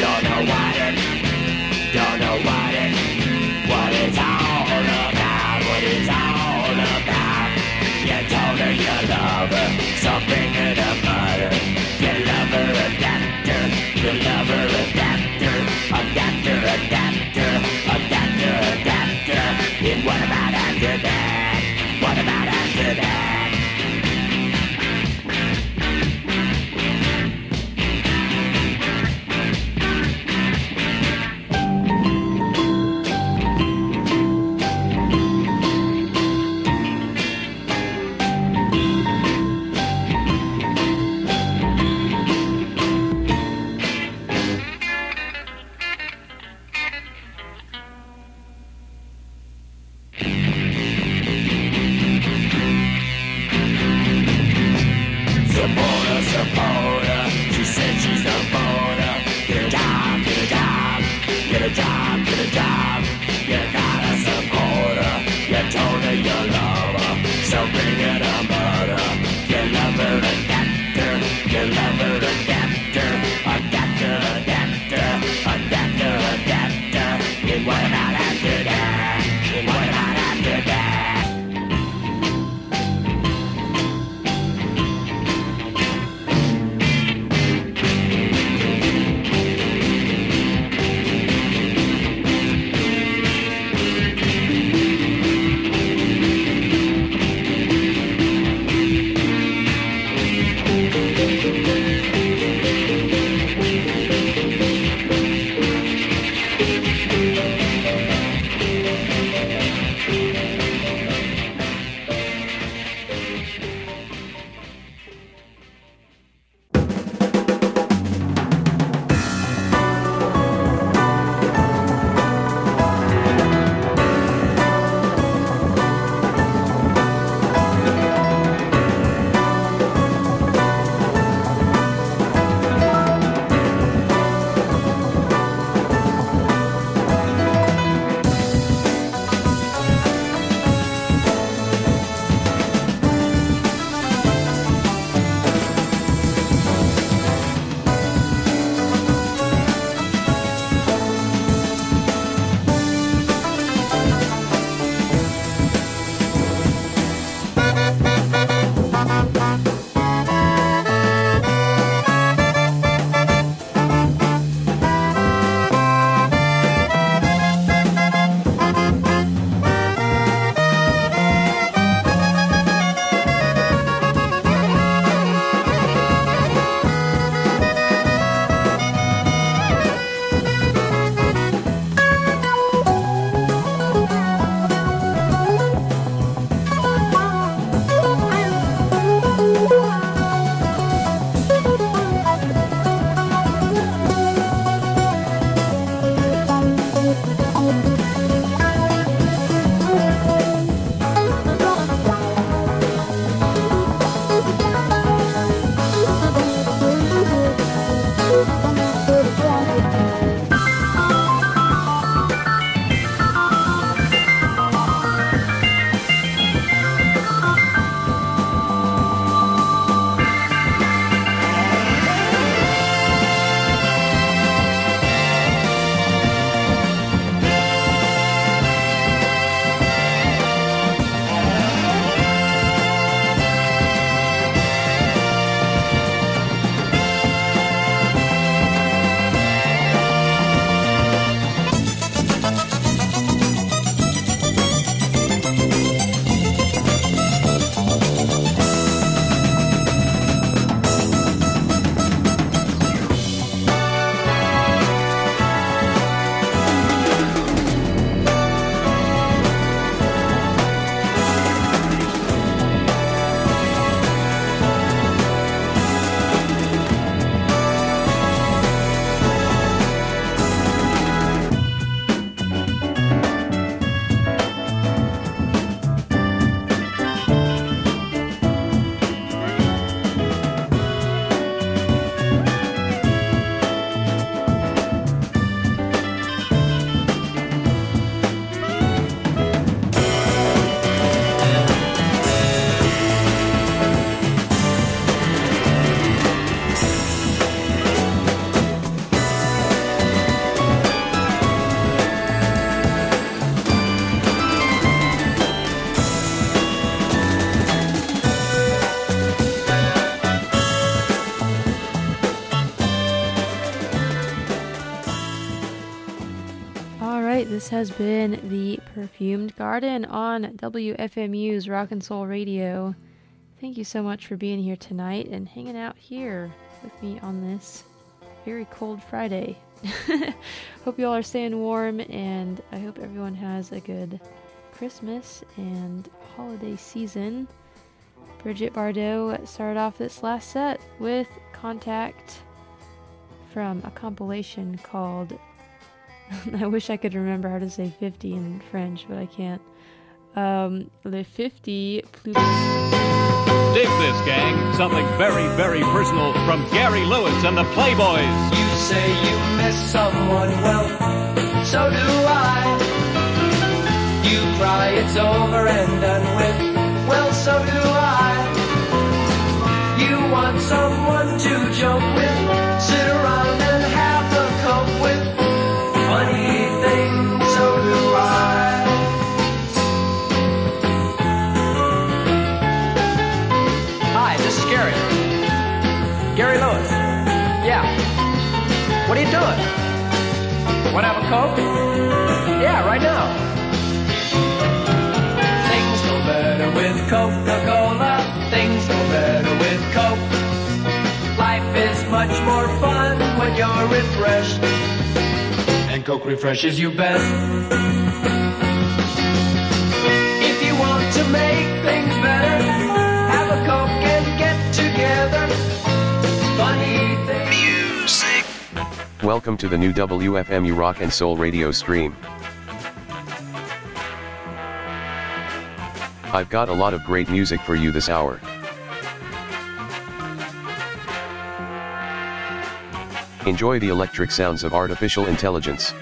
Don't know what it's all about, what it's all about. You told her you love her, so bring her the butter. You love her, adapter, you love her, adapter, adapter, adapter, adapter, adapter. And what about after that? What about after that? right, this has been the Perfumed Garden on WFMU's Rock and Soul Radio. Thank you so much for being here tonight and hanging out here with me on this very cold Friday. Hope you all are staying warm, and I hope everyone has a good Christmas and holiday season. Brigitte Bardot started off this last set with Contact from a compilation called I wish I could remember how to say 50 in French, but I can't. Le 50 plus... Dig this, gang. Something very, very personal from Gary Lewis and the Playboys. You say you miss someone, well, so do I. You cry it's over and done with, well, so do I. You want someone to joke with, sit around and have a cope with. Funny thing, so do I. Hi, this is Gary. Gary Lewis. Yeah. What are you doing? Want to have a Coke? Yeah, right now. Things go better with Coca-Cola. Things go better with Coke. Life is much more fun when you're refreshed. And Coke refreshes you best. If you want to make things better, have a Coke and get together. Funny thing. Music. Welcome to the new WFMU Rock and Soul Radio stream. I've got a lot of great music for you this hour. Enjoy the electric sounds of artificial intelligence.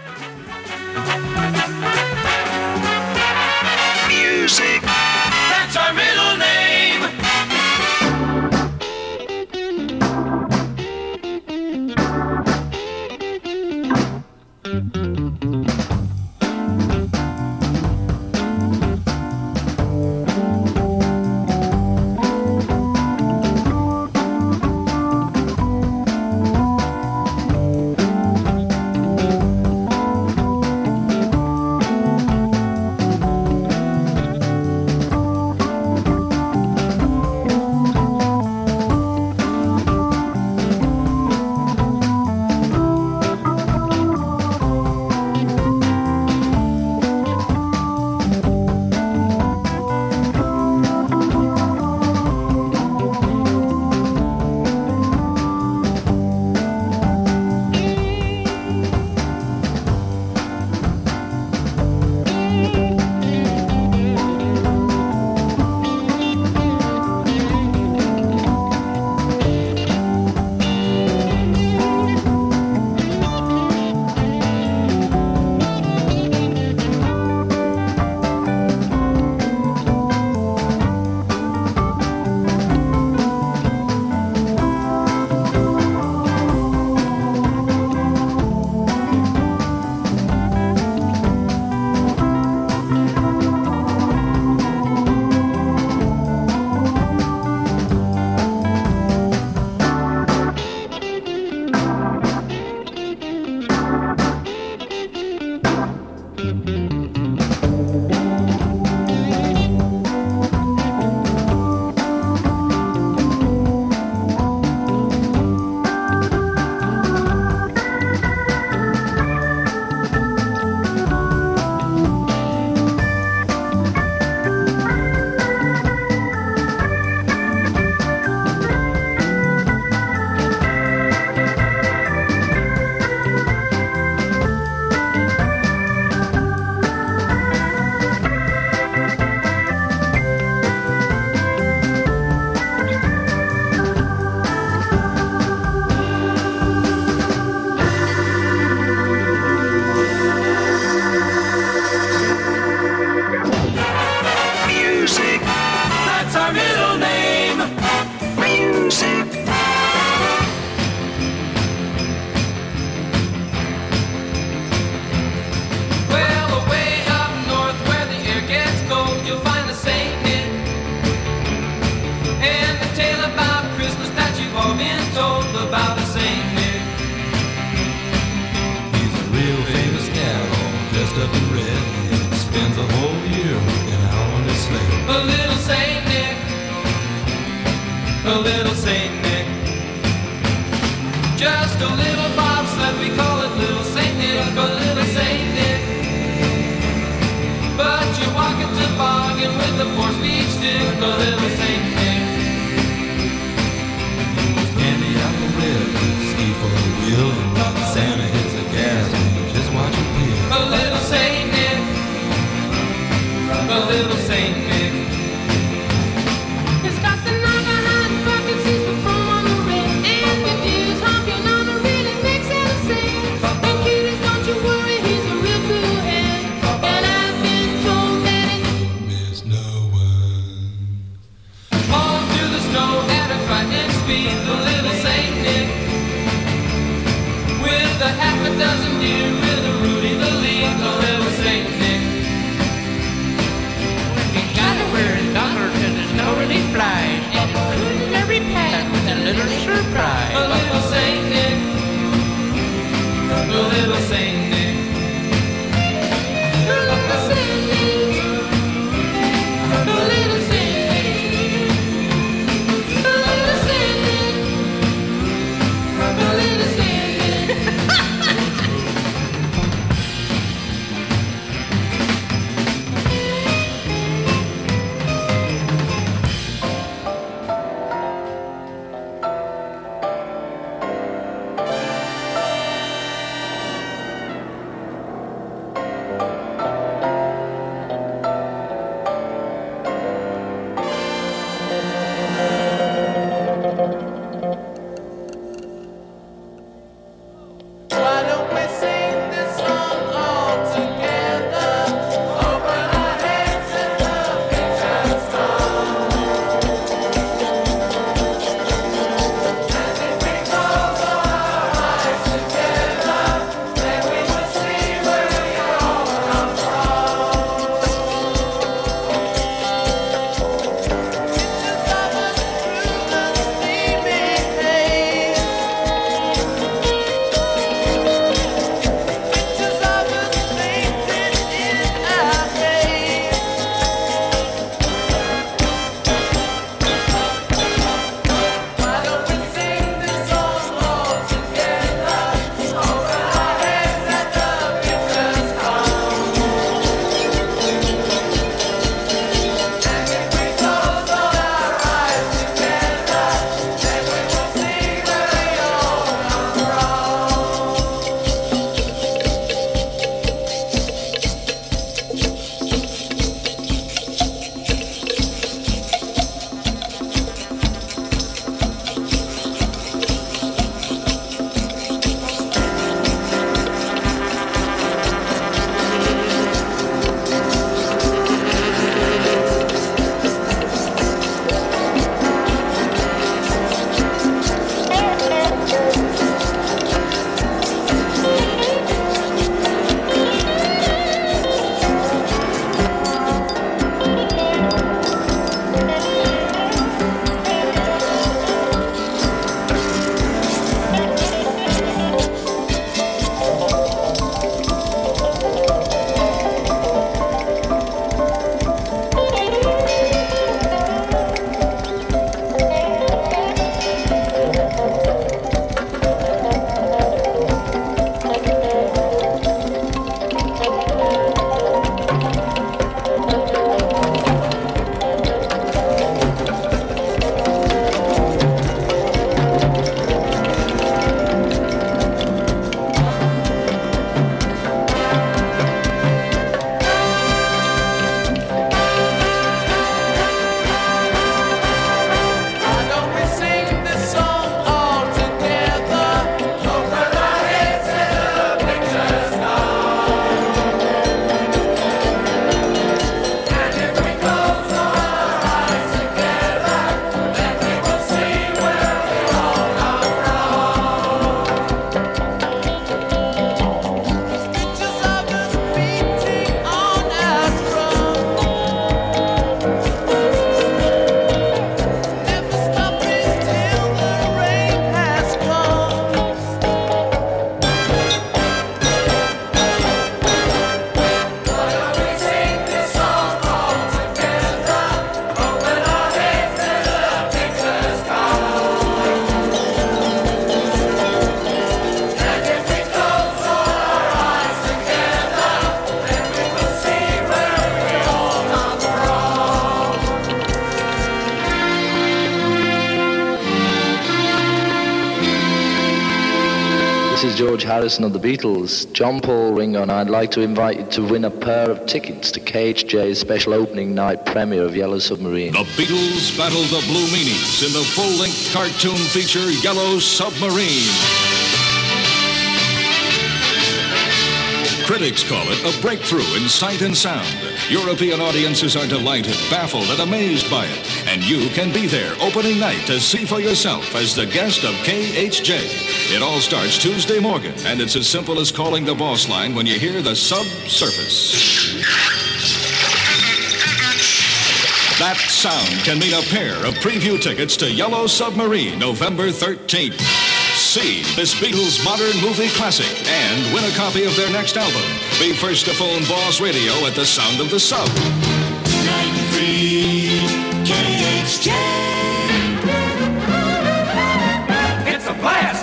Music. That's our middle name. up in red, spends a whole year working out on his sled. A little Saint Nick, a little Saint Nick. Just a little bobsled, we call it Little Saint Nick, a little Saint Nick. But you walk a toboggan with a 4-speed stick, a little Saint Nick. Candy apple red, ski for a wheel, Santa hits the gas and you just watch him peel. A little Saint Nick, a little Saint Nick. It's got the nine bucket seats with chrome on the red, and the dude's honking on a really makes it sense. And cuties, don't you worry, he's a real cool head, and I've been told that it Miss no one. On to the snow at a frightening speed, the little Saint Nick. With a half a dozen deer, with a Rudy the lead, the little Saint Nick. He gotta wear his number cause his snow really flies, and it cruises every path with a little surprise. A little Saint Nick, a little Saint Nick. a little Saint Nick, a little Saint Nick, a little Saint Nick, a little Saint Nick. This is George Harrison of the Beatles. John Paul Ringo, and I'd like to invite you to win a pair of tickets to KHJ's special opening night premiere of Yellow Submarine. The Beatles battle the Blue Meanies in the full-length cartoon feature Yellow Submarine. Critics call it a breakthrough in sight and sound. European audiences are delighted, baffled, and amazed by it. And you can be there opening night to see for yourself as the guest of KHJ. It all starts Tuesday morning, and it's as simple as calling the boss line when you hear the subsurface. That sound can mean a pair of preview tickets to Yellow Submarine, November 13th. See this Beatles modern movie classic and win a copy of their next album. Be first to phone Boss Radio at the sound of the sub. 93 KHJ. It's a blast!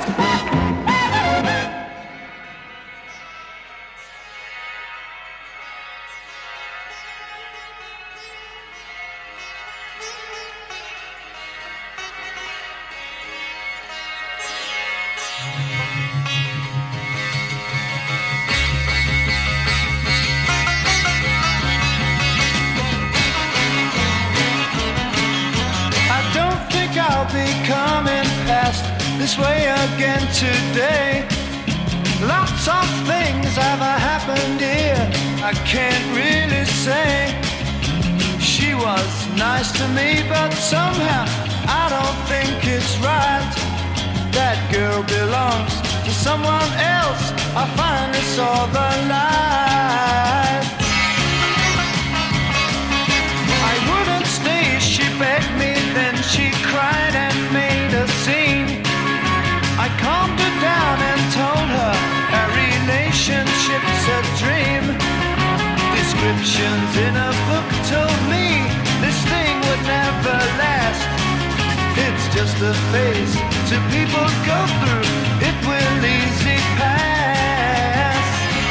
This way again today. Lots of things have happened here I can't really say. She was nice to me, but somehow I don't think it's right. That girl belongs to someone else. I finally saw the light. I wouldn't stay, she begged me, then she cried and made a scene. I calmed her down and told her our relationship's a dream. Descriptions in a book told me this thing would never last. It's just a phase two people go through, it will easy pass.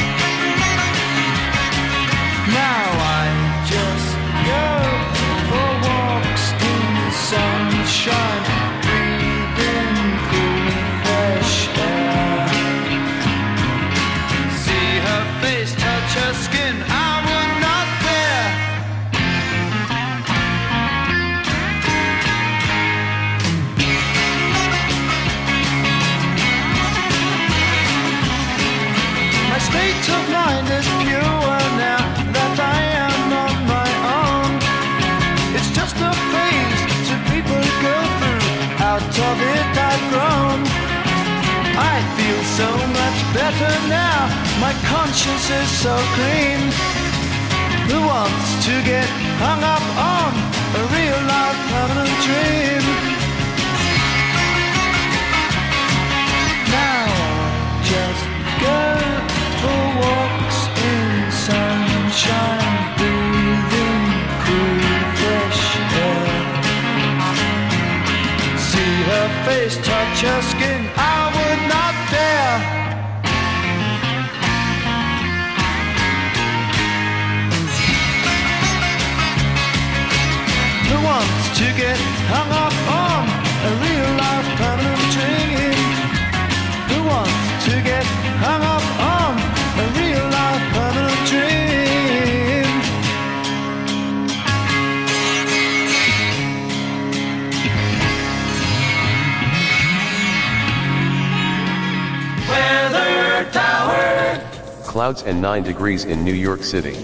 Now I just go for walks in the sunshine, breathing cool fresh air. See her face, touch her skin, I would not dare. My state of mind is pure now that I am on my own. It's just a phase two people go through, out of it I've grown. I feel so much better now, my conscience is so clean. Who wants to get hung up on a real life permanent dream? Now just go for walks in sunshine, breathing cool fresh air. See her face, touch her skin, I would not dare. Who wants to get hung up on a real life permanent dream? Who wants to get hung up on a real life permanent dream? Weather Tower. Clouds and 9 degrees in New York City.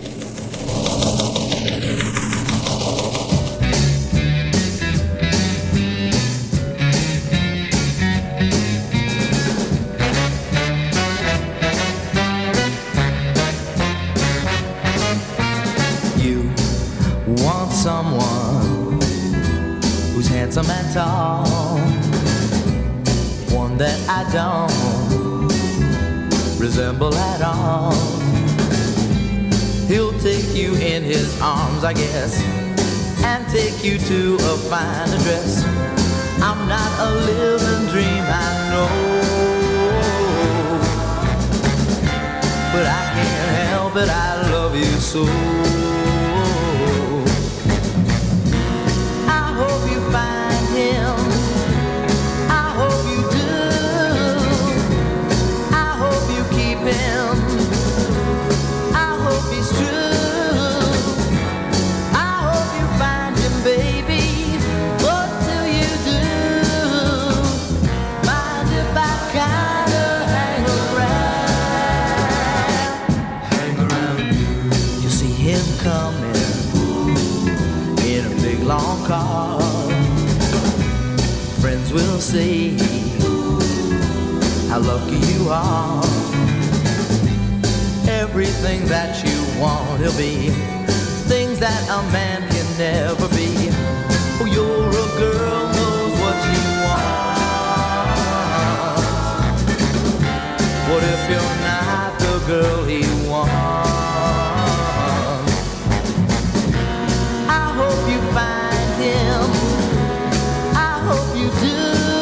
You want someone who's handsome and tall, one that I don't resemble at all. He'll take you in his arms, I guess, and take you to a fine address. I'm not a living dream, I know, but I can't help it, I love you so. I hope you find him, I hope you do. say how lucky you are. Everything that you want to be, things that a man can never be. Oh, you're a girl, knows what you want. What if you're not the girl he wants? I hope you find him, I hope you do.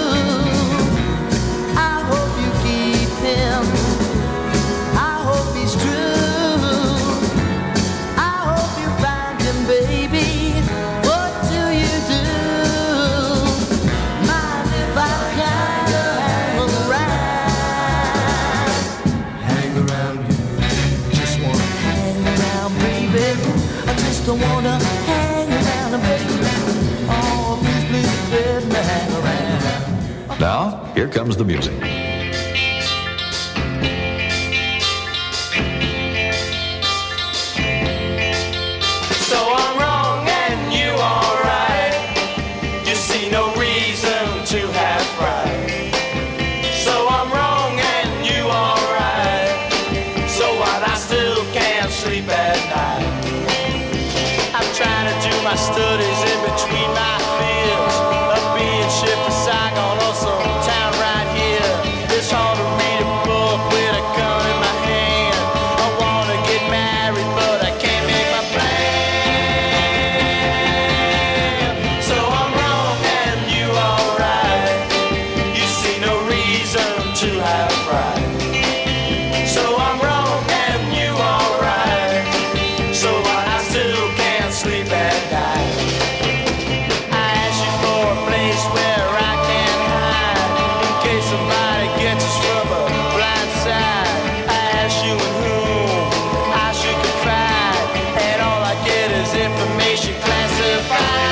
I hope you keep him, I hope he's true. I hope you find him, baby. What do you do? Mind if I kinda hang around? Hang around you. Just wanna hang around, baby. I just don't wanna hang around, baby. Oh, please, please, let me hang around. Now, here comes the music. So I'm wrong and you are right. You see no reason to have right. So I'm wrong and you are right. So what? I still can't sleep at night. I'm trying to do my studies in between my fears of being shipped to Saigon or some town right here. It's hard to read a book with a gun in my hand. I wanna get married, but I can't make my plan. So I'm wrong and you are right. You see no reason to have right. So I'm wrong and you are right. So what? I still can't sleep at night. I ask you for a place where I can hide in case somebody gets us from a blind side. I ask you and whom I should confide, and all I get is information classified.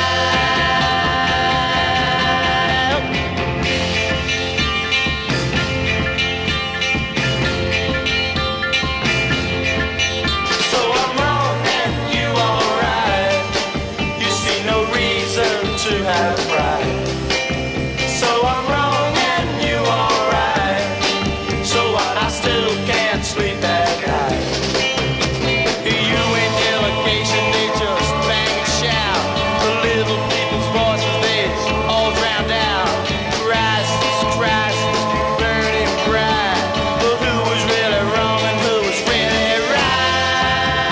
So I'm wrong and you are right. You see no reason to have right. So I'm wrong and you are right. So what? I still can't sleep at night. You ain't delegation, they just bang and shout. The little people's voices, they all drowned out. Crisis, crisis, burning bright. But who was really wrong and who was really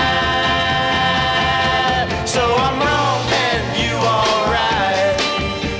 right? So I'm wrong and you are right.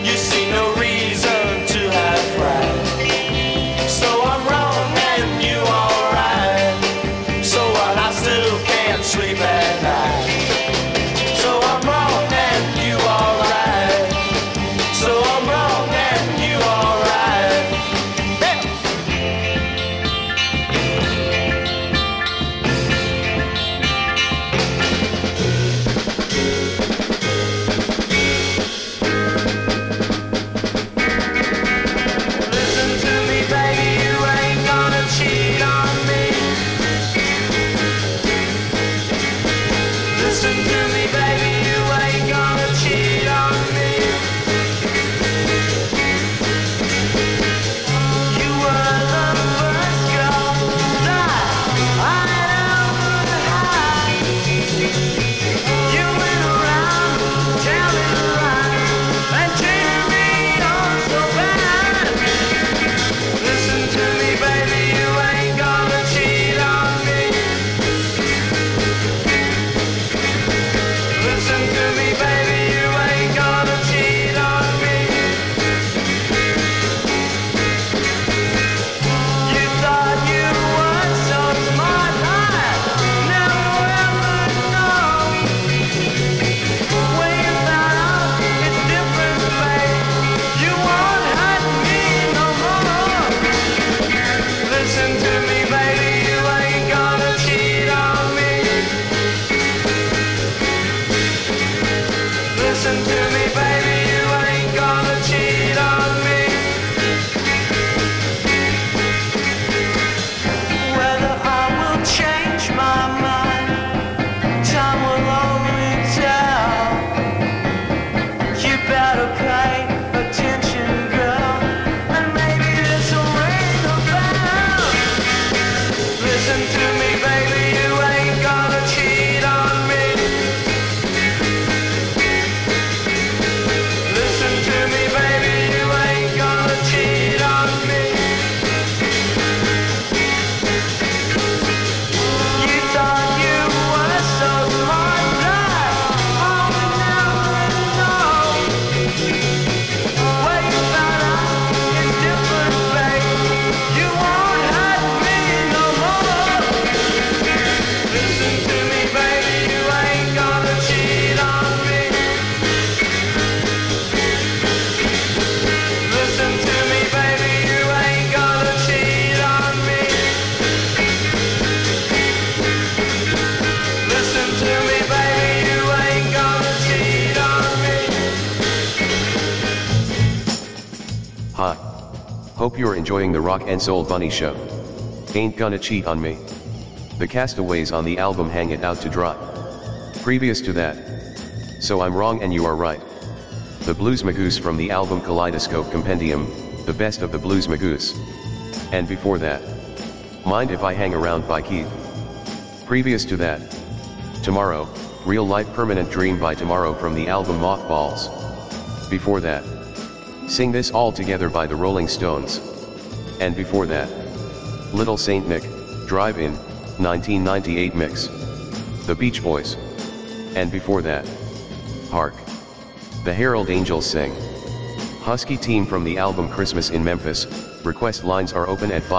Hope you're enjoying the Rock and Soul Bunny Show. Ain't gonna cheat on me. The Castaways on the album Hang It Out to Dry. Previous to that. So I'm wrong and you are right. The Blues Magoose from the album Kaleidoscope Compendium, the best of the Blues Magoose. And before that, Mind If I Hang Around by Keith. Previous to that, Tomorrow, Real Life Permanent Dream by Tomorrow from the album Mothballs. Before that, Sing This All Together by the Rolling Stones. And before that, Little Saint Nick, Drive-In, 1998 mix. The Beach Boys. And before that, Hark! The Herald Angels Sing. Husky Team from the album Christmas in Memphis. Request lines are open at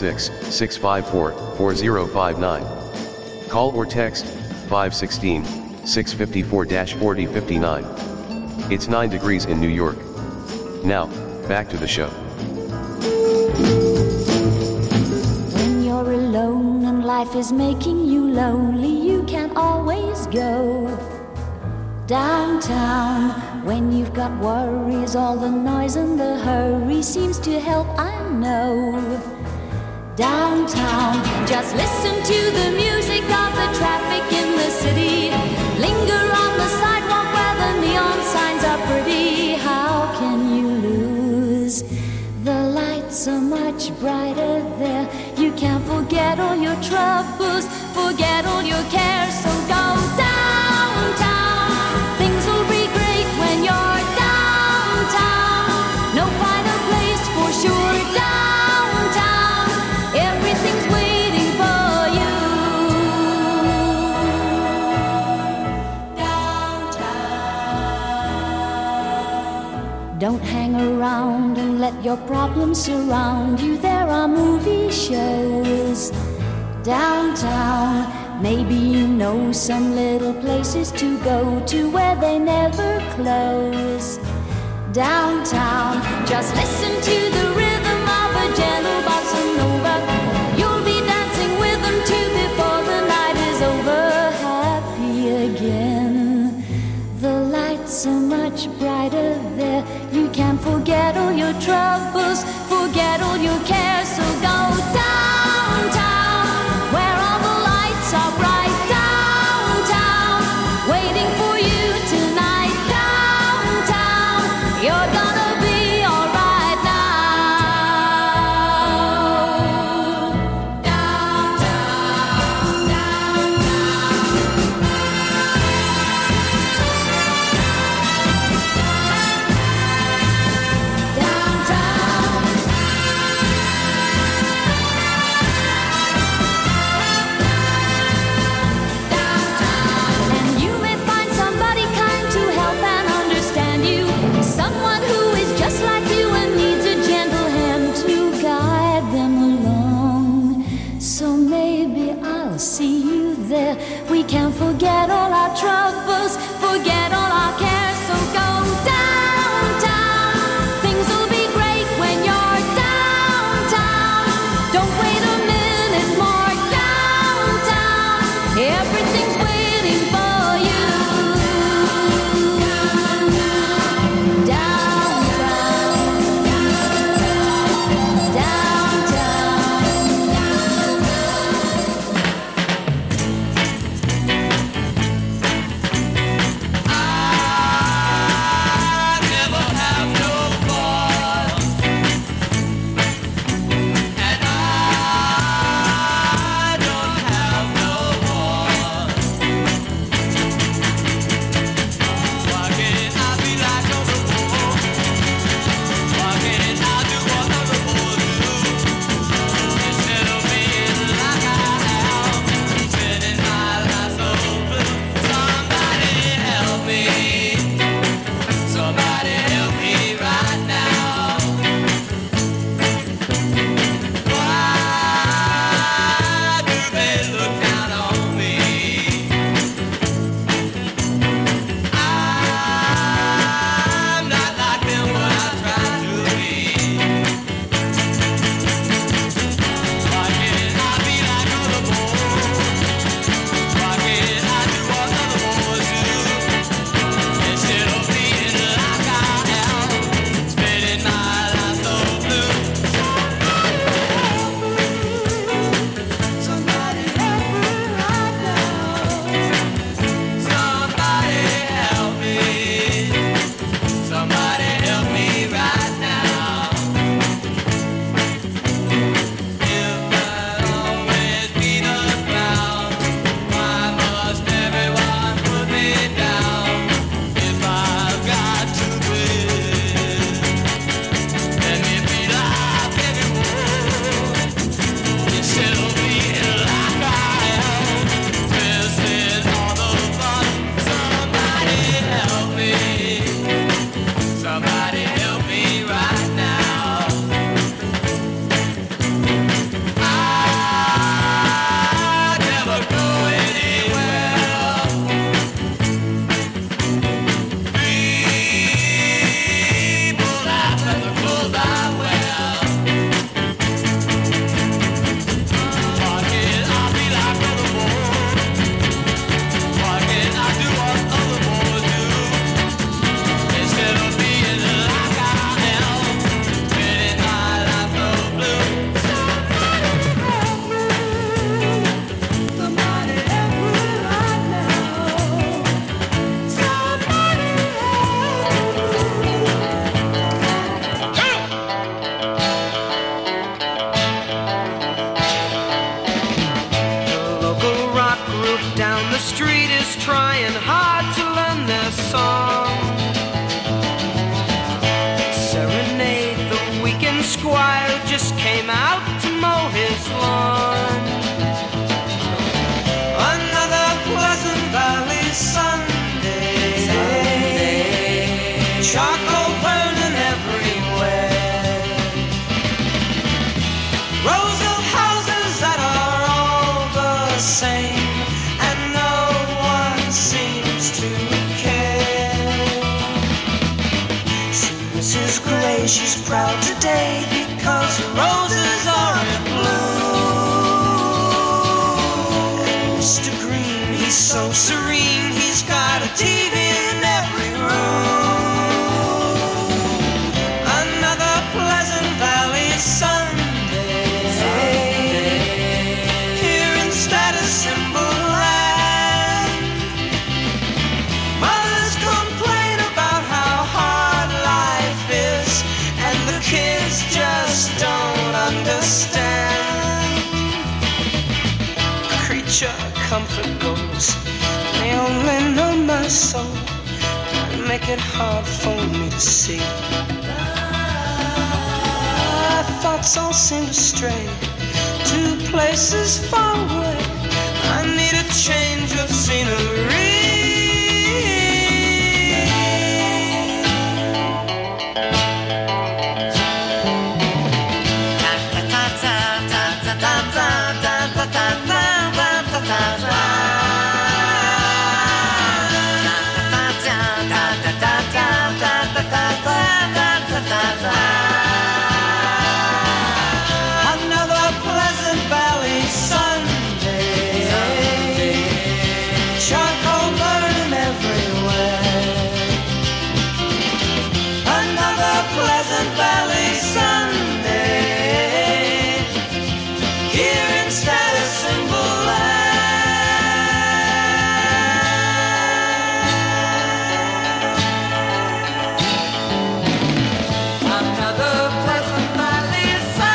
516-654-4059. Call or text 516-654-4059. It's 9 degrees in New York. Now, back to the show. When you're alone and life is making you lonely, you can always go downtown. When you've got worries, all the noise and the hurry seems to help, I know. Downtown, just listen to the music of the traffic in the city. Linger on the sidewalk where the neon signs are pretty. How can you lose? The lights are much brighter there. You can't forget all your troubles, forget all your cares, so go downtown. Things will be great when you're downtown. No finer place for sure. Downtown, everything's waiting for you. Downtown. Don't hang around and let your problems surround you. There are movie shows downtown. Maybe you know some little places to go to where they never close. Downtown, just listen to the rhythm of a gentle bossa nova. You'll be dancing with them too before the night is over. Happy again. The lights are much brighter there. You can forget all your troubles, forget all your cares, so go downtown, where all the lights are bright. Downtown, waiting for you tonight. Downtown, you're gonna be alright now. Downtown, and you may find somebody kind to help and understand you. Someone who is just like you and needs a gentle hand to guide them along. So maybe I'll see you there. We can forget all our troubles, forget all our cares, so go downtown. Things will be great when you're downtown. Don't wait a minute more. Downtown, everything's waiting for you. Downtown, downtown. ladies trying hard to learn their song. Serenade the weekend squire who just came out to mow his lawn. Another Pleasant Valley Sunday. Charcoal burning everywhere. Rows of houses that are all the same, and no one seems to care. So Mrs. Gray, she's proud today because roses are in bloom. And Mr. Green, he's so serene, he's got a TV in every room. Another Pleasant Valley Sunday. Here in Status Symbol Land, mothers complain about how hard life is, and the kids just don't understand. Creature comfort goes, they only know my soul and make it hard for me to see. My thoughts all seem to stray to places far away. I need a change of scenery. Another Pleasant Valley Sunday. Charcoal burning everywhere. Another Pleasant Valley Sunday. Here in Status Symbol Land. Another Pleasant Valley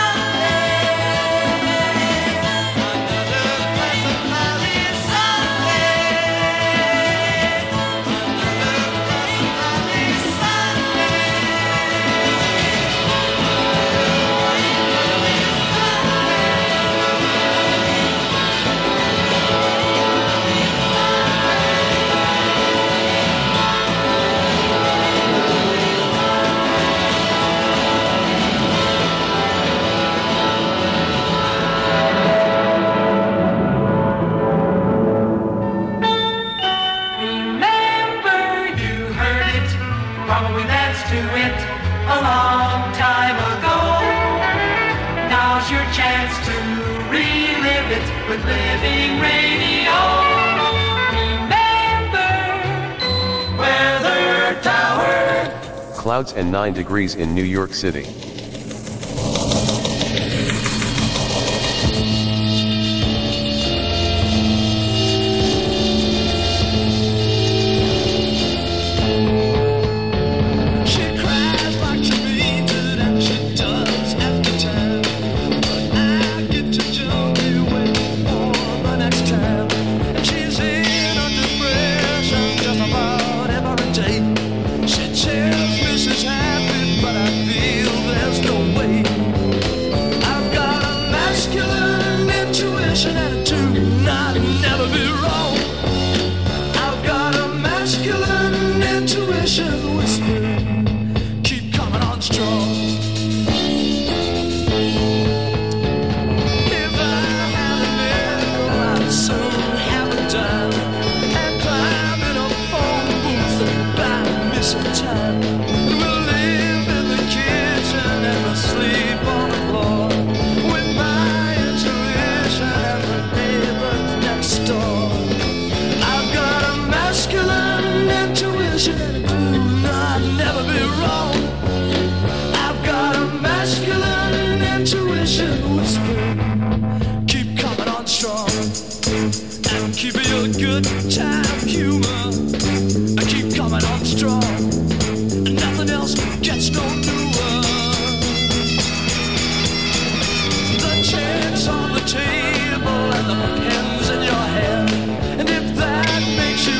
Sunday. Another Pleasant Valley Sunday. Another Pleasant Valley Remember, you heard it, probably danced to it a long time ago. Now's your chance to relive it with Living Radio. Remember, Weather Tower. Clouds and 9 degrees in New York City. She cries like she means it, and she does every time. But I get to jolly waiting for the next time. And she's in a depression just about every day. She tells me she's happy, but I feel there's no way. I've got a masculine intuition attitude, and I'd never be wrong. I've got a masculine intuition whispering, keep coming on strong. If I had a nickel, I'd soon have a dime and climb in a phone booth and buy me some time. And we'll live in the kitchen and we'll sleep on the floor with my intuition and the neighbors next door. I've got a masculine intuition and it do not never be wrong. I've got a masculine intuition whispering, keep coming on strong. And keep your good time humor, keep coming on strong. Nothing else gets no newer. The chairs on the table and the pens in your hand. And if that makes you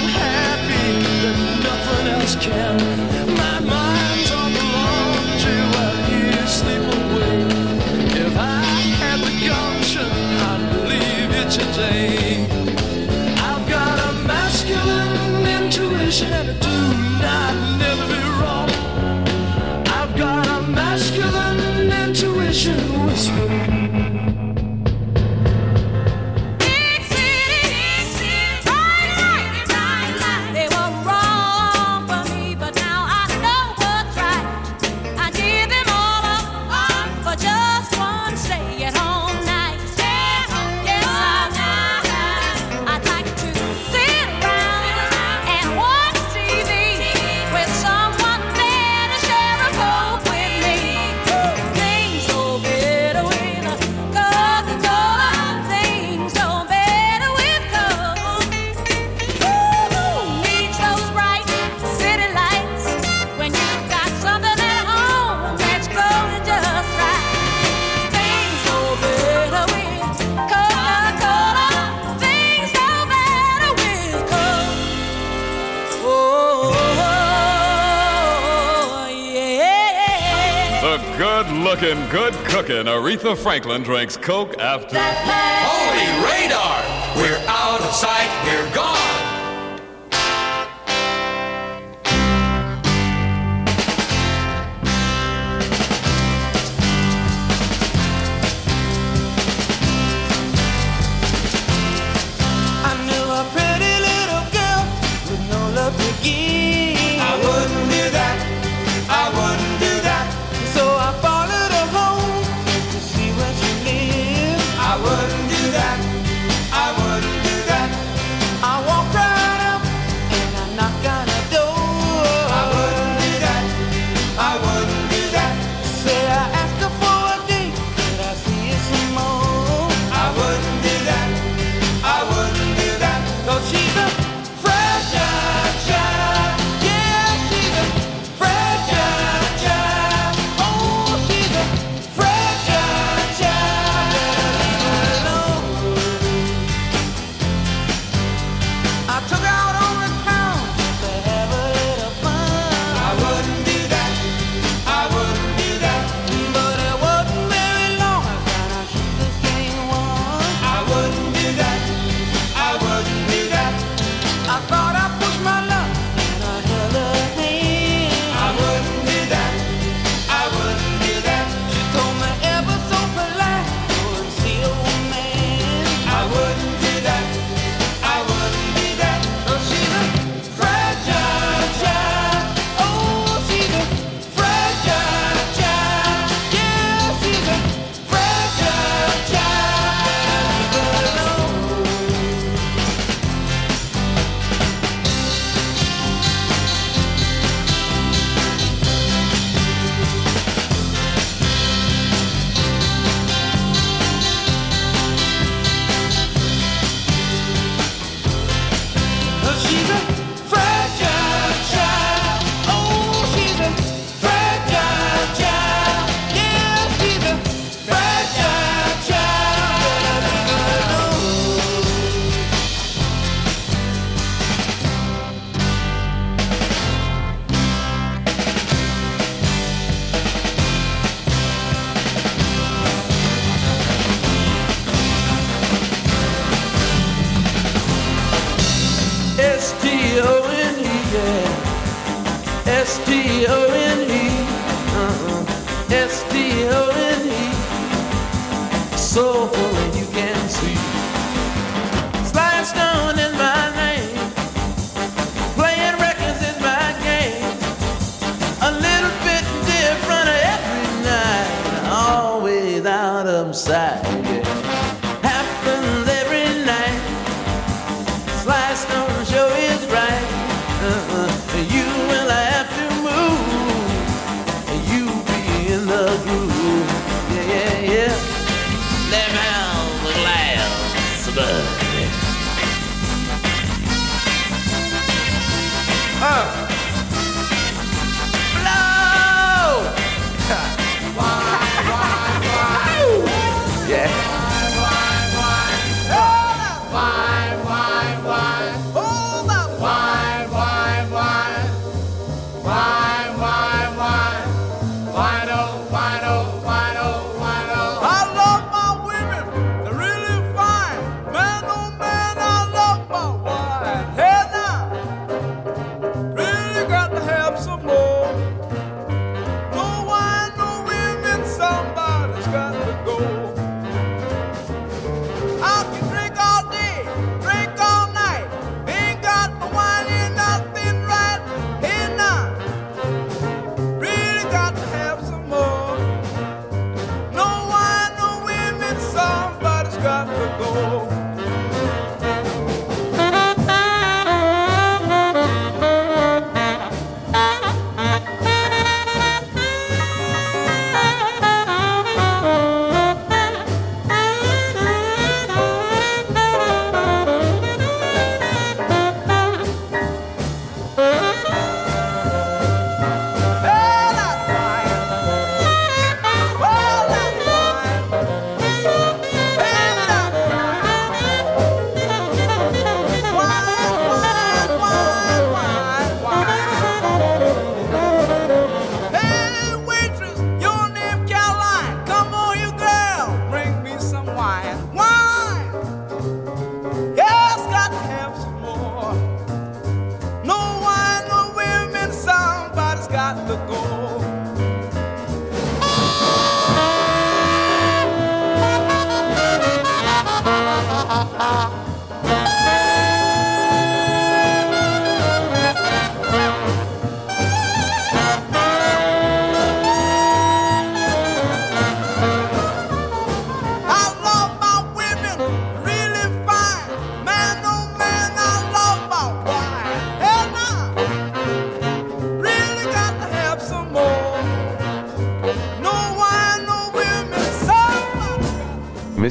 Looking, good cooking. Aretha Franklin drinks Coke after. Holy radar! We're out of sight, we're gone! I knew a pretty little girl with no love to give. I wouldn't do that. I wouldn't do that. So I followed her home just to see where she lived. I wouldn't do that.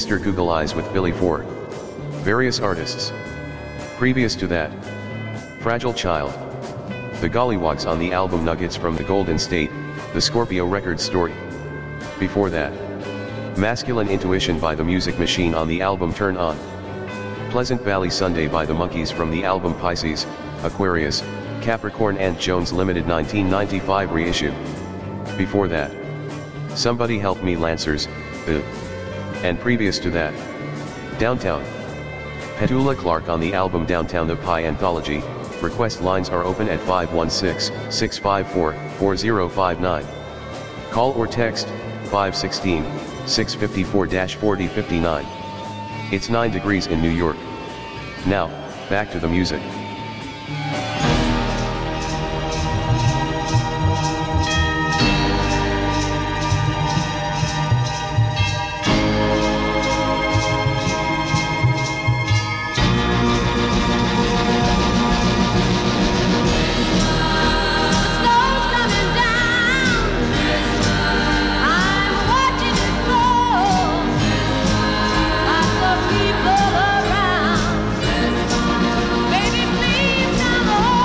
Mr. Google Eyes with Billy Ford. Various artists. Previous to that, Fragile Child. The Gollywogs on the album Nuggets from the Golden State, the Scorpio Records story. Before that, Masculine Intuition by the Music Machine on the album Turn On. Pleasant Valley Sunday by the Monkees from the album Pisces, Aquarius, Capricorn and Jones Limited 1995 reissue. Before that, Somebody Help Me Lancers, and previous to that, Downtown. Petula Clark on the album Downtown the Pie Anthology. Request lines are open at 516-654-4059. Call or text 516-654-4059. It's 9 degrees in New York. Now, back to the music. People around, baby, please come home.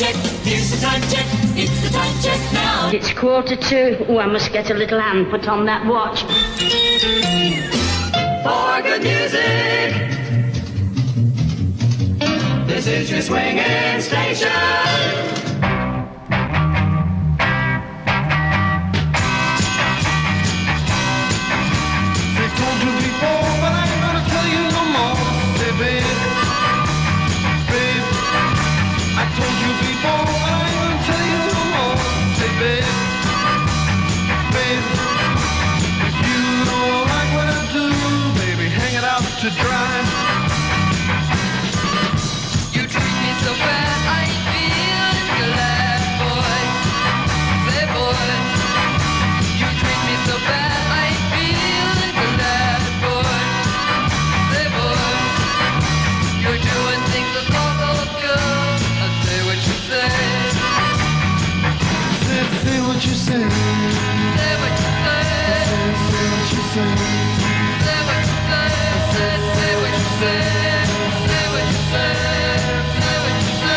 check. Here's the time check. It's the time check now. It's 2:45. Oh, I must get a little hand put on that watch. For good music, this is your swinging station. To dry. You treat me so bad, I ain't feeling glad, boy. Say, boy. You treat me so bad, I ain't feeling glad, boy. Say, boy. You're doing things that all those girls. I'll say what you say. Say what you say. Say what you say. Say what you say. Say what you say. Say what you say, say what you say, say what you say.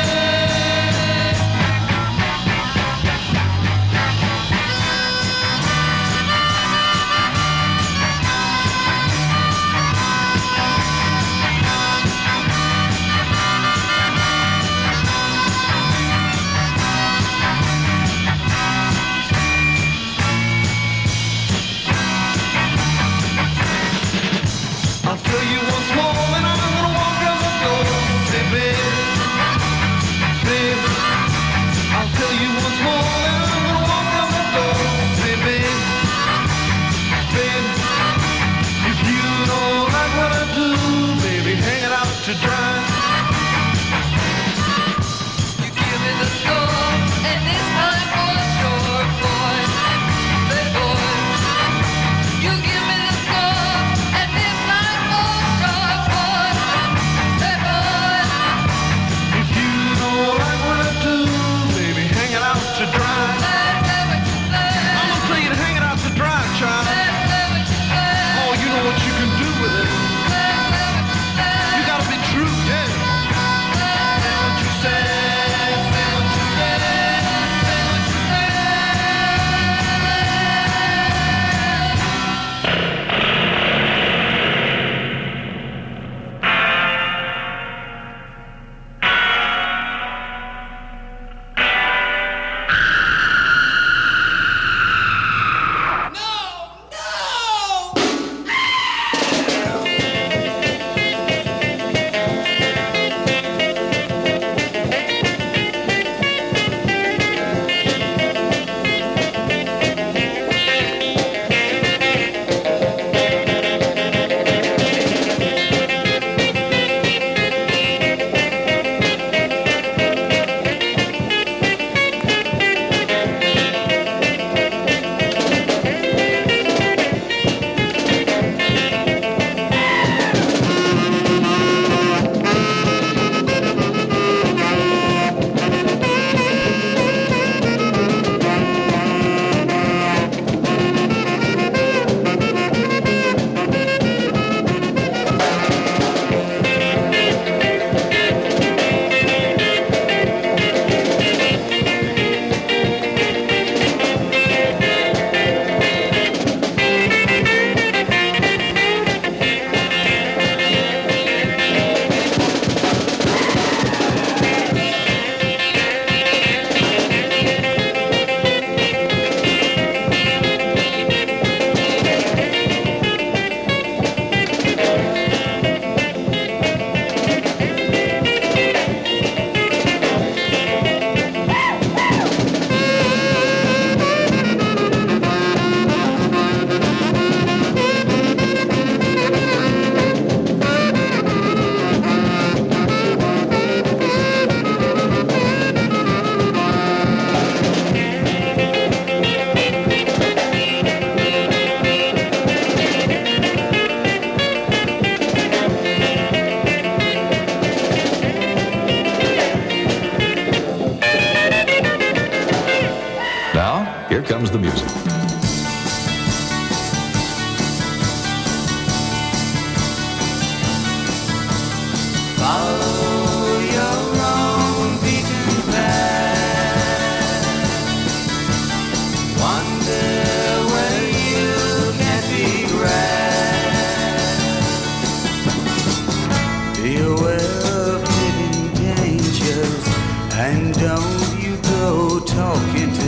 I'll tell you once more and I'm gonna walk out the door. Say, babe, babe. I'll tell you once more and I'm gonna walk out the door. Say, babe, babe. If you don't like what I do, baby, hang it out to dry. You give me the score, and this time for sure, boy. Say, boy. You give me the score, and this time for sure, boy. Say, boy. If you don't like what I do, baby, hang it out to dry. Say what you say. I'm gonna tell you to hang it out to dry, child. Say what you say. Oh, you know what you can do with it. Say what you say. You gotta be true, yeah. Say what you say. Say what you say. Say what you say. Here comes the music. Follow your own beaten path.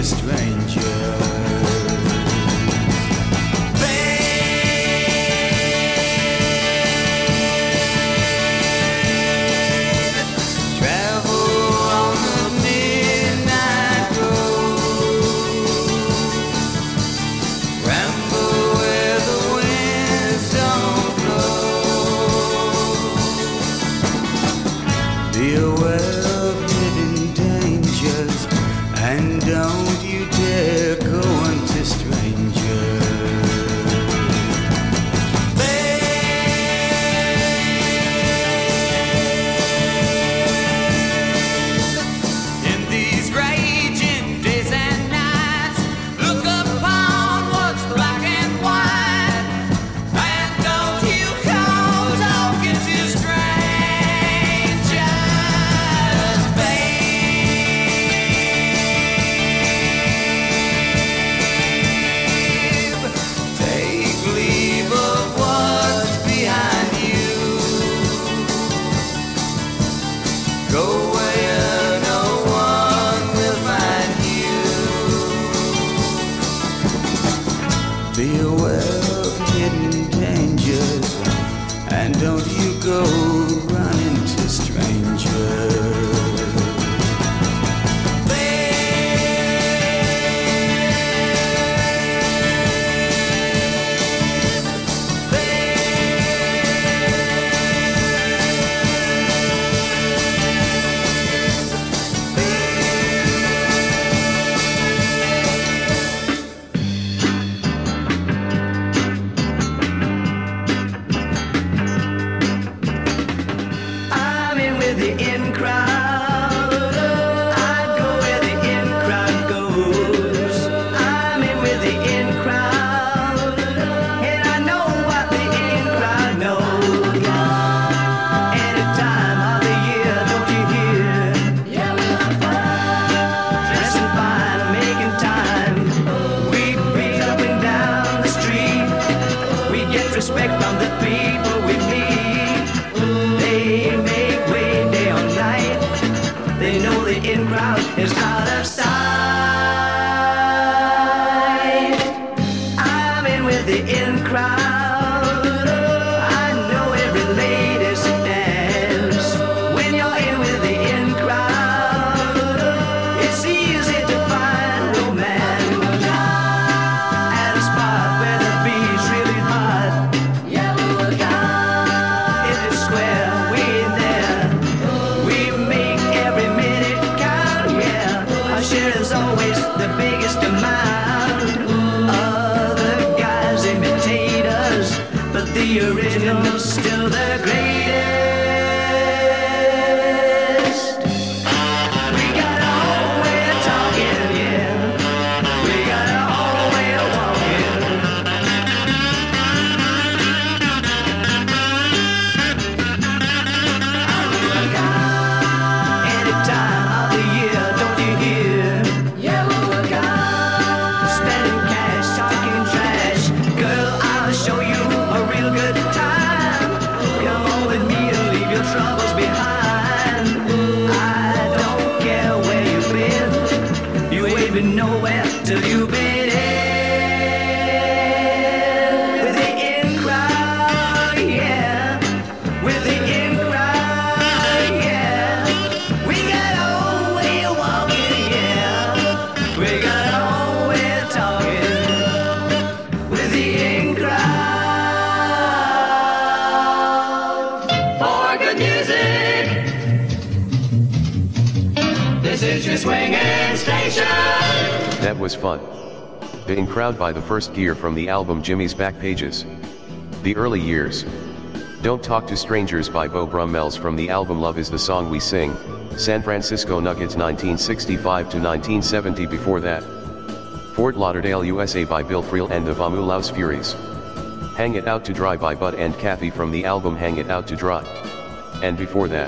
That was fun. The In Crowd by The First Gear from the album Jimmy's Back Pages. The Early Years. Don't Talk to Strangers by Beau Brummels from the album Love Is the Song We Sing, San Francisco Nuggets 1965 to 1970. Before that, Fort Lauderdale, USA by Bill Frisell and the Vamulaus Furies. Hang It Out to Dry by Bud and Kathy from the album Hang It Out to Dry. And before that,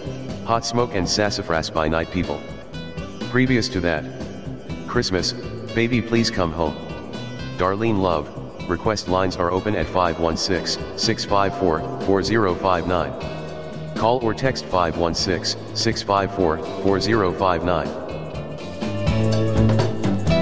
Hot Smoke and Sassafras by Night People. Previous to that, Christmas, Baby Please Come Home. Darlene Love. Request lines are open at 516-654-4059. Call or text 516-654-4059.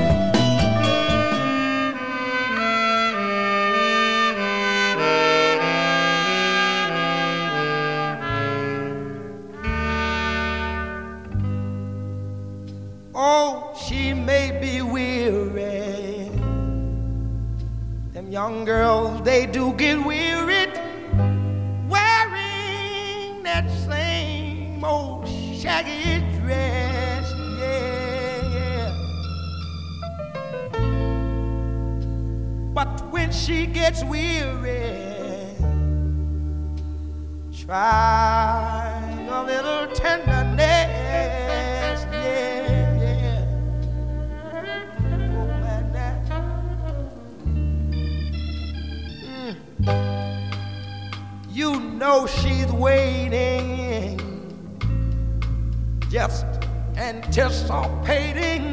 Young girls, they do get wearied wearing that same old shaggy dress, yeah. But when she gets weary, try a little tenderness, yeah. Oh, man, that. You know she's waiting, just anticipating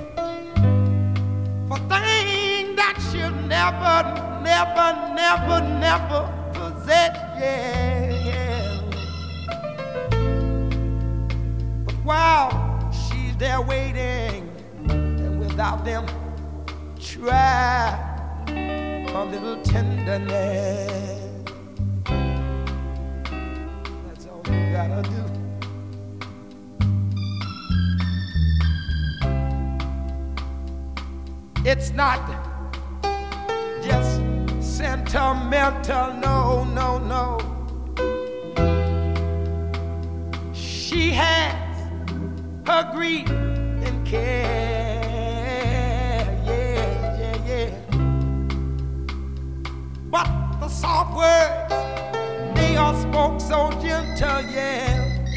for things that she'll never possess, yeah. But while she's there waiting, and without them, try a little tenderness. That's all you gotta do. It's not just sentimental, no, no, no. She has her grief and care, yeah, yeah, yeah. But the soft words, they are spoke so gentle, yeah.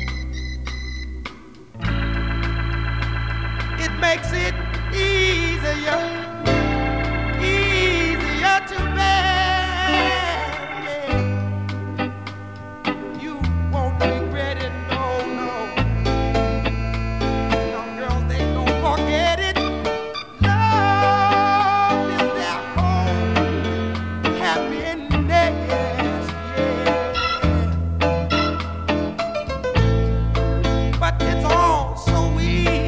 It makes it easier to bear, yeah. You won't regret it, no, no. Young girls, they don't forget it. Love is their home, happiness, yeah. But it's all so easy.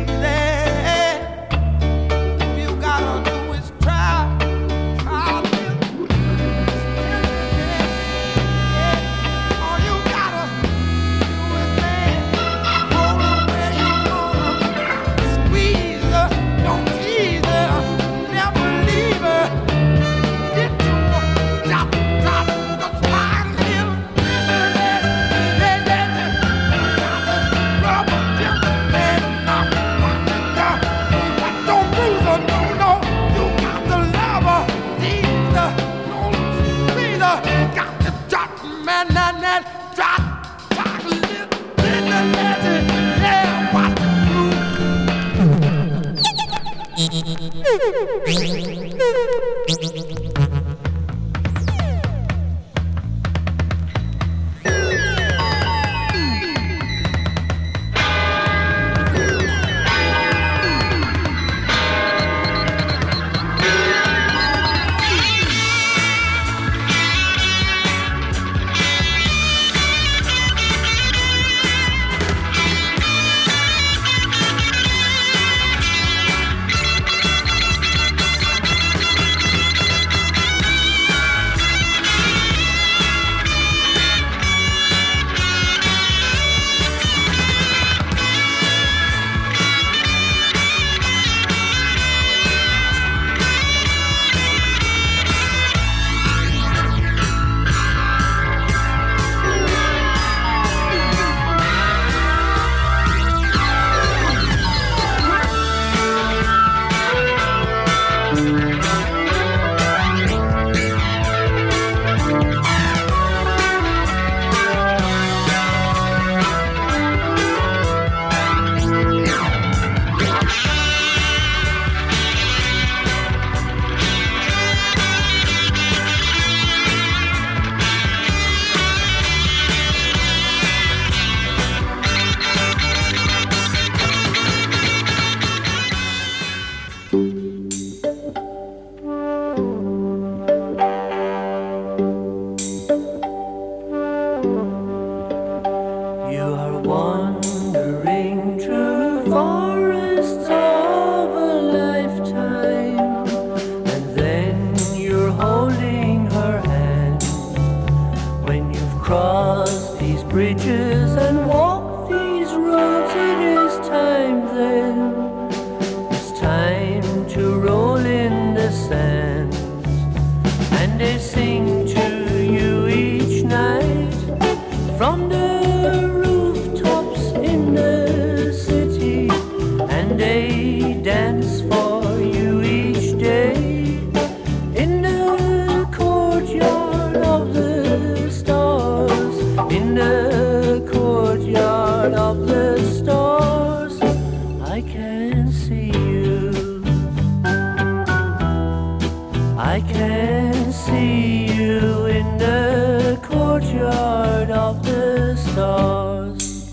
I can see you in the courtyard of the stars,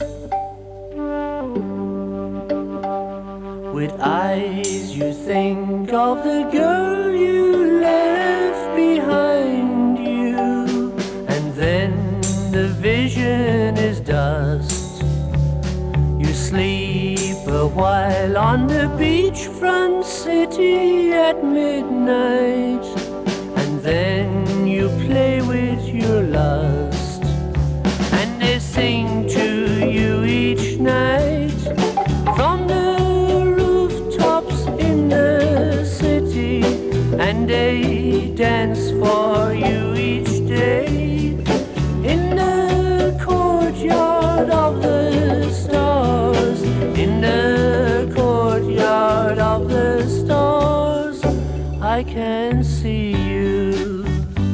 with eyes you think of the girl you left behind you, and then the vision is dust. You sleep a while on the beachfront city at midnight, and then you play with your lust, and they sing to you each night from the rooftops in the city, and they dance for you each day in the courtyard of the stars, in the courtyard of the stars. I can see you,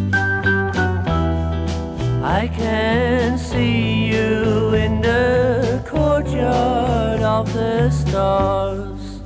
I can see you in the courtyard of the stars.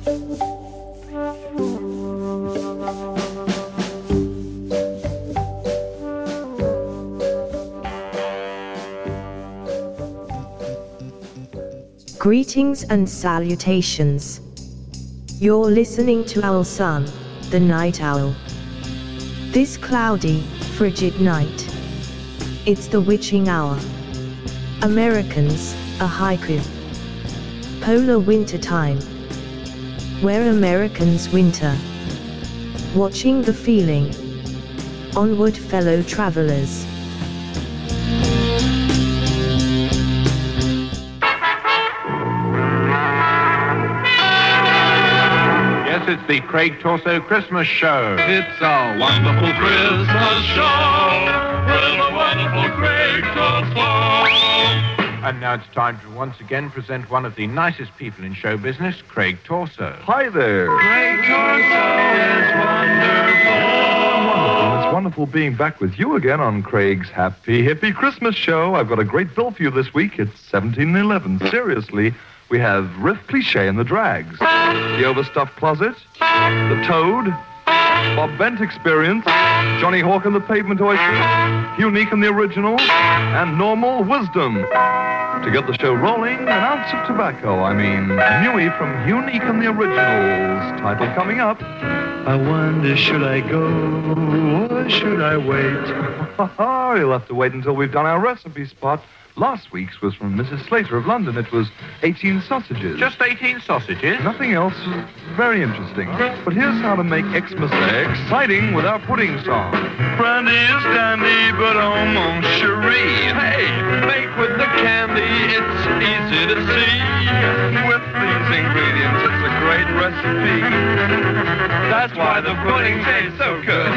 Greetings and salutations. You're listening to Owl Sun, the Night Owl. This cloudy, frigid night, it's the witching hour. Americans, a haiku. Polar winter time, where Americans winter. Watching the feeling. Onward, fellow travelers. It's the Craig Torso Christmas Show. It's a wonderful Christmas show with a wonderful Craig Torso. And now it's time to once again present one of the nicest people in show business, Craig Torso. Hi there. Craig Torso is wonderful. It's wonderful being back with you again on Craig's Happy Hippie Christmas Show. I've got a great bill for you this week. It's 1711. Seriously. We have Riff Cliché and the Drags, The Overstuffed Closet, The Toad, Bob Bent Experience, Johnny Hawk and the Pavement Oysters, Unique and the Original, and Normal Wisdom. To get the show rolling, an ounce of tobacco, Newey from Unique and the Originals. Title coming up. I wonder, should I go or should I wait? You'll have to wait until we've done our recipe spot. Last week's was from Mrs. Slater of London. It was 18 sausages. Just 18 sausages? Nothing else. Very interesting. But here's how to make Xmas exciting with our pudding song. Brandy is dandy, but almost cherie. Hey, make with the candy, it's easy to see. With these ingredients, it's a great recipe. That's why the pudding tastes so good.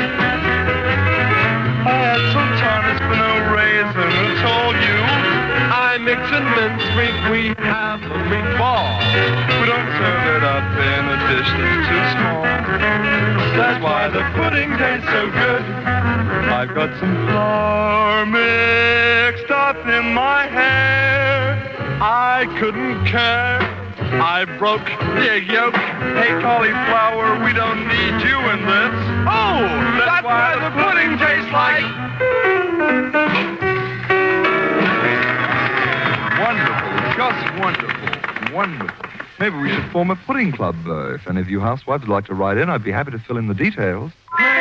I had some tarnished vanilla raisin and told you I mix and mince meat, we have a meatball. We don't serve it up in a dish that's too small. That's why the pudding tastes so good. I've got some flour mixed up in my hair. I couldn't care. I broke the egg yolk. Hey, cauliflower, we don't need you in this. Oh, that's why the pudding tastes like... Wonderful, just wonderful, wonderful. Maybe we should form a pudding club. If any of you housewives would like to write in, I'd be happy to fill in the details.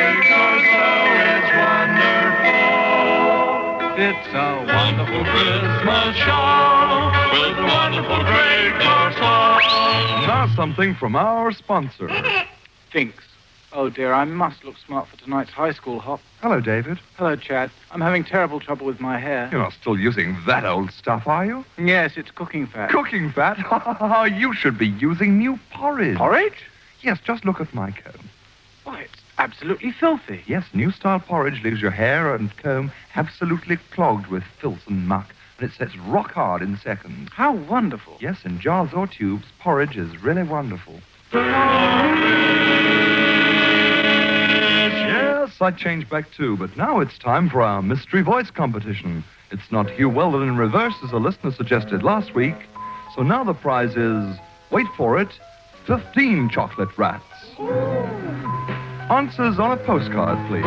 It's a wonderful Christmas show with a wonderful Craig Torso. Now something from our sponsor. Thinks. Oh, dear, I must look smart for tonight's high school hop. Hello, David. Hello, Chad. I'm having terrible trouble with my hair. You're not still using that old stuff, are you? Yes, it's cooking fat. Cooking fat? You should be using new porridge. Porridge? Yes, just look at my comb. Why, it's absolutely filthy. Yes, new style porridge leaves your hair and comb absolutely clogged with filth and muck, and it sets rock hard in seconds. How wonderful. Yes, in jars or tubes, porridge is really wonderful. Yes, I changed back too, but now it's time for our mystery voice competition. It's not Hugh Weldon in reverse, as a listener suggested last week. So now the prize is, wait for it, 15 chocolate rats. Answers on a postcard, please.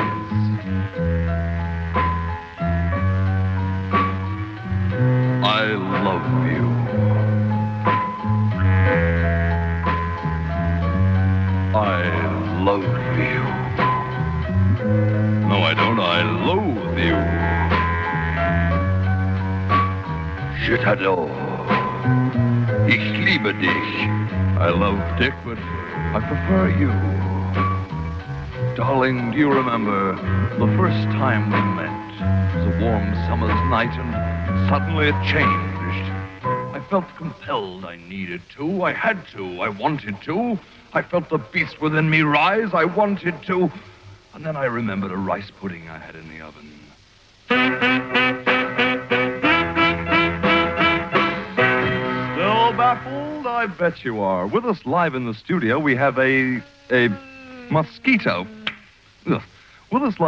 I love you. I love you. No, I don't. I loathe you. Je t'adore. Ich liebe dich. I love Dick, but I prefer you. Darling, do you remember the first time we met? It was a warm summer's night, and suddenly it changed. I felt compelled. I needed to. I had to. I wanted to. I felt the beast within me rise. I wanted to. And then I remembered a rice pudding I had in the oven. Still baffled? I bet you are. With us live in the studio, we have a mosquito. Ugh. With us live